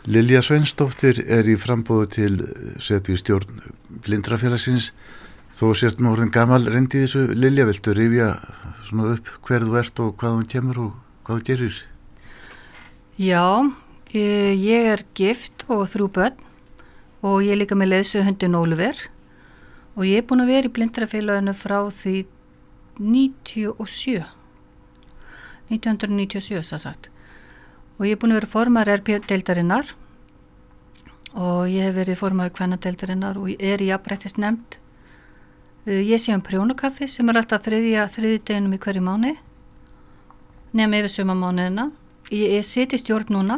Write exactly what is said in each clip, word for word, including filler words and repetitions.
Lilja Sveinsdóttir er í framboði til setu í stjórn Blindrafélagsins. Þú sért nú orðin gamal reyndi í þessu. Lilja, viltu rifja svona upp hver þú ert og hvað hún kemur og hvað þú gerir? Já, ég er gift og þrjú börn og ég er líka með leiðsöguhundinn Oliver og ég er búin að vera í Blindrafélaginu frá því níutíu og sjö. nítján hundruð níutíu og sjö svo sagt. Og ég er búin að vera formaður R P-deildarinnar og ég hef verið formaður kvennadeildarinnar og ég er í jafnréttisnefnd. Ég sé um prjónakaffi sem er alltaf þriðja þriðjudeginum í hverju mánuði, nema yfir sumarmánuðina. Ég, ég sit í stjórn núna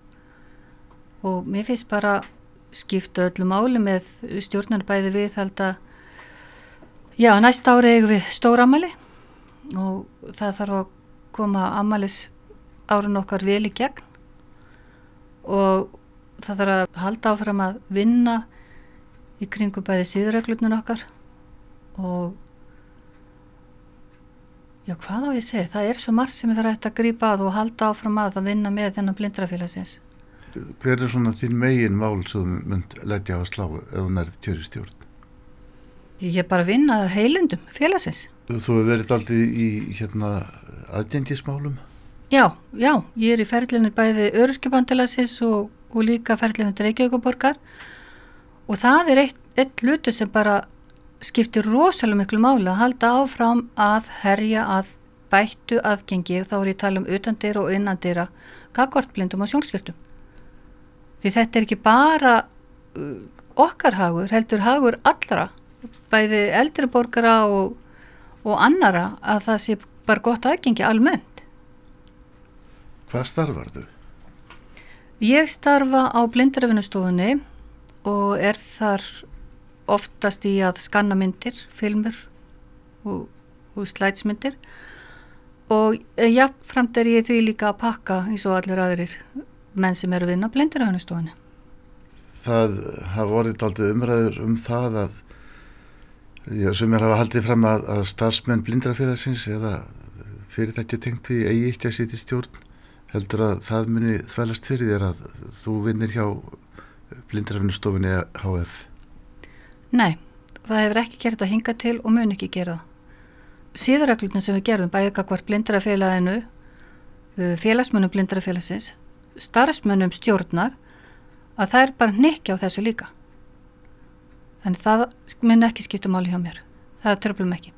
og mér finnst bara skipta öllu máli með stjórnar bæði við held að já, næsta ári eigum við stór afmæli og það þarf að koma afmælis árun okkar vel í gegn og það þarf að halda áfram að vinna í kringum bæði siðareglurnar okkar og já, hvað á ég að segja? Það er svo margt sem það er að grípa að og halda áfram að að vinna með þennan Blindrafélagsins. Hver er svona þín megin mál sem þú mynd leggja á að slá ef þú nærið kjöristjórn? Ég er bara að vinna heilundum félagsins. Þú hefur verið aldrei í hérna aðgengismálum? Já, já, ég er í ferlinu bæði Öryrkjabandalagsins og, og líka ferlinu Reykjavíkurborgar og það er eitt, eitt hlutu sem bara skiptir rosalega miklu máli að halda áfram að herja að bættu aðgengi, þá er ég að tala um utandyra og innandyra gagnvart blindum og sjónskertum. Því þetta er ekki bara uh, okkar hagur, heldur hagur allra, bæði eldri borgara og, og annara að það sé bara gott aðgengi almennt. Hvað starfar þú? Ég starfa á Blindravinnustofunni og er þar oftast í að skanna myndir, filmur og, og slætsmyndir og jafnframt er ég því líka að pakka eins og allir aðrir menn sem eru að vinna á Blindravinnustofunni. Það hafa orðið dálítið umræður um það að já, sem er hafa haldið fram að, að starfsmenn Blindrafélagsins eða fyrirtæki tengt því eigi ekki að sitja í stjórn. Heldur að það muni þvælast fyrir þér að þú vinnir hjá Blindravinnustofunni H F? Nei, það hefur ekki gert að hinga til og mun ekki gera það. Siðareglurnar sem við gerðum bæði gagnvart Blindrafélaginu, félagsmönnum Blindrafélagsins, starfsmönnum stjórnar, að það er bara hnykkja á þessu líka. Þannig það mun ekki skipta máli hjá mér. Það truflar mig ekki.